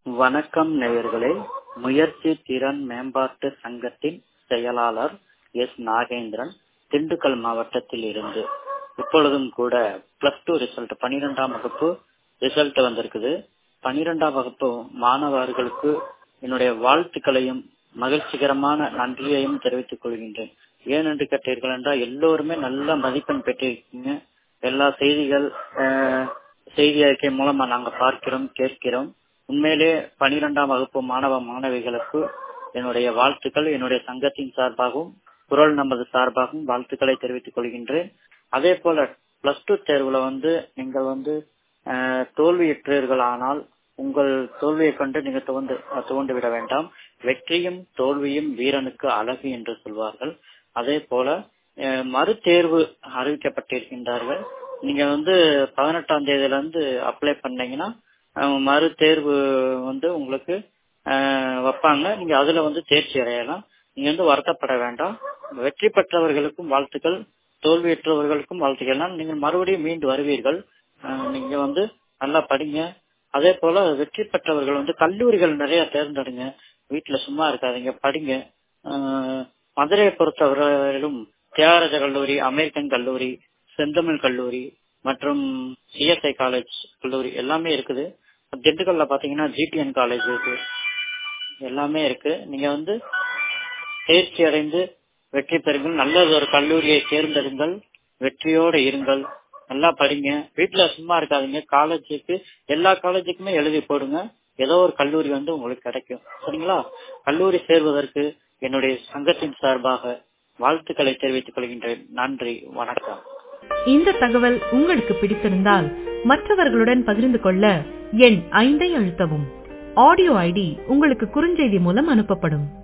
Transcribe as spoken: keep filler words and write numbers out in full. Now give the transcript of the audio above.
வணக்கம் நேயர்களே. முயற்சி திறன் மேம்பாட்டு சங்கத்தின் செயலாளர் எஸ் நாகேந்திரன், திண்டுக்கல் மாவட்டத்தில் இருந்து. இப்பொழுதும் கூட பிளஸ் டூ ரிசல்ட் பனிரெண்டாம் வகுப்பு ரிசல்ட் வந்திருக்குது. பனிரெண்டாம் வகுப்பு மாணவர்களுக்கு என்னுடைய வாழ்த்துக்களையும் மகிழ்ச்சிகரமான நன்றியையும் தெரிவித்துக் கொள்கின்றேன். ஏனென்று கேட்டீர்கள் என்றால் எல்லோருமே நல்ல மதிப்பெண் பெற்றிருக்கீங்க. எல்லா செய்திகள் செய்தி அறிக்கை மூலமா நாங்க பார்க்கிறோம், கேட்கிறோம். உண்மையிலே பனிரெண்டாம் வகுப்பு மாணவ மாணவிகளுக்கு என்னுடைய வாழ்த்துக்கள் என்னுடைய சங்கத்தின் சார்பாகவும் குரல் நமது சார்பாகவும் வாழ்த்துக்களை தெரிவித்துக் கொள்கின்றேன். அதே போல பிளஸ் டூ தேர்வுல வந்து நீங்கள் வந்து தோல்வியுற்றீர்கள். ஆனால் உங்கள் தோல்வியை கண்டு நீங்க துவண்டு துவண்டு விட வேண்டாம். வெற்றியும் தோல்வியும் வீரனுக்கு அழகு என்று சொல்வார்கள். அதே போல மறு தேர்வு அறிவிக்கப்பட்டிருக்கின்றார்கள். நீங்க வந்து பதினெட்டாம் தேதியில இருந்து அப்ளை பண்ணீங்கன்னா மறு தேர்வு வந்து உங்களுக்கு வைப்பாங்க. நீங்க அதுல வந்து தேர்ச்சி அடையலாம். நீங்க வந்து வருத்தப்பட வேண்டாம். வெற்றி பெற்றவர்களுக்கும் வாழ்த்துக்கள், தோல்வியற்றவர்களுக்கும் வாழ்த்துக்கள். நீங்கள் மறுபடியும் மீண்டு வருவீர்கள். நீங்க வந்து நல்லா படிங்க. அதே போல வெற்றி பெற்றவர்கள் வந்து கல்லூரிகள் நிறைய தேர்ந்தெடுங்க. வீட்டுல சும்மா இருக்காதீங்க, படிங்க. மதுரையை பொறுத்தவரையிலும் தியாகராஜ கல்லூரி, அமெரிக்கன் கல்லூரி, செந்தமிழ் கல்லூரி மற்றும் சிஎஸ்ஐ காலேஜ் கல்லூரி எல்லாமே இருக்குது. திண்டுக்கல்ல பாத்தீங்கன்னா ஜிடிஎன் காலேஜ் இருக்கு, எல்லாமே இருக்கு. நீங்க வந்து தேர்ச்சி அடைந்து வெற்றி பெறுங்கள். நல்லது ஒரு கல்லூரியை தேர்ந்தெடுங்கள், வெற்றியோடு இருங்கள், நல்லா படிங்க. வீட்டுல சும்மா இருக்காதீங்க. காலேஜுக்கு எல்லா காலேஜுக்குமே எழுதி போடுங்க. ஏதோ ஒரு கல்லூரி வந்து உங்களுக்கு கிடைக்கும். சரிங்களா? கல்லூரி சேர்வதற்கு என்னுடைய சங்கத்தின் சார்பாக வாழ்த்துக்களை தெரிவித்துக் கொள்கின்றேன். நன்றி, வணக்கம். இந்த தகவல் உங்களுக்கு பிடித்திருந்தால் மற்றவர்களுடன் பகிர்ந்து கொள்ள எண் ஐந்தை அழுத்தவும். ஆடியோ ஐடி உங்களுக்கு குறுஞ்செய்தி மூலம் அனுப்பப்படும்.